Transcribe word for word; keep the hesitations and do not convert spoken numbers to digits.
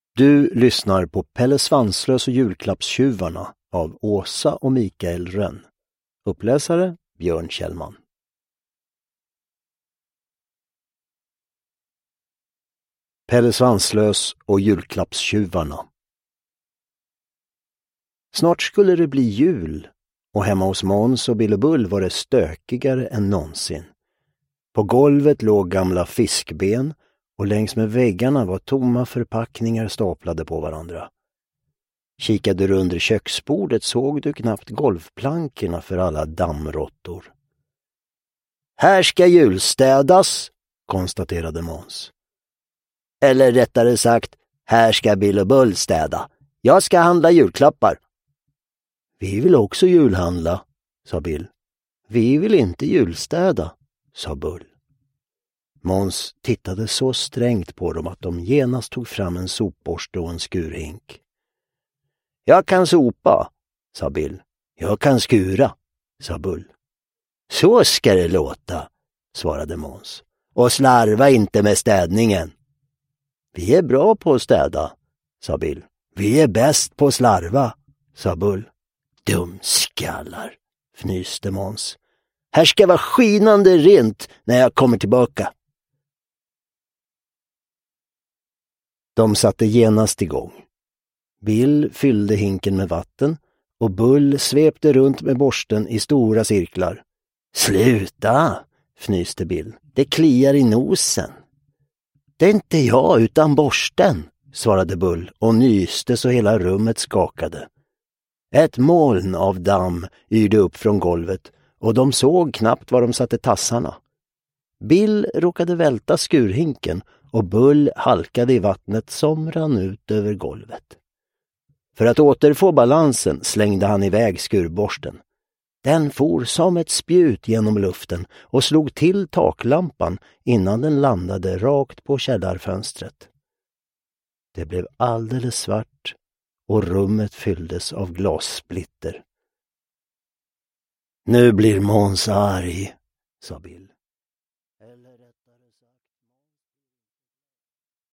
Du lyssnar på Pelle Svanslös och julklappstjuvarna av Åsa och Mikael Rönn. Uppläsare Björn Kjellman. Pelle Svanslös och julklappstjuvarna. Snart skulle det bli jul och hemma hos Måns och Bill och Bull var det stökigare än någonsin. På golvet låg gamla fiskben och längs med väggarna var tomma förpackningar staplade på varandra. Kikade du under köksbordet såg du knappt golvplankorna för alla dammråttor. Här ska julstädas, konstaterade Måns. Eller rättare sagt, här ska Bill och Bull städa. Jag ska handla julklappar. Vi vill också julhandla, sa Bill. Vi vill inte julstäda, sa Bull. Måns tittade så strängt på dem att de genast tog fram en sopborste och en skurhink. Jag kan sopa, sa Bill. Jag kan skura, sa Bull. Så ska det låta, svarade Måns. Och slarva inte med städningen. Vi är bra på att städa, sa Bill. Vi är bäst på att slarva, sa Bull. Dumskallar, fnyste Måns. Här ska vara skinande rent när jag kommer tillbaka. De satte genast igång. Bill fyllde hinken med vatten och Bull svepte runt med borsten i stora cirklar. Sluta, fnyste Bill. Det kliar i nosen. Det är inte jag utan borsten, svarade Bull och nyste så hela rummet skakade. Ett moln av damm yrde upp från golvet och de såg knappt var de satte tassarna. Bill råkade välta skurhinken och Bull halkade i vattnet som rann ut över golvet. För att återfå balansen slängde han iväg skurborsten. Den for som ett spjut genom luften och slog till taklampan innan den landade rakt på källarfönstret. Det blev alldeles svart och rummet fylldes av glassplitter. Nu blir Måns arg, sa Bill.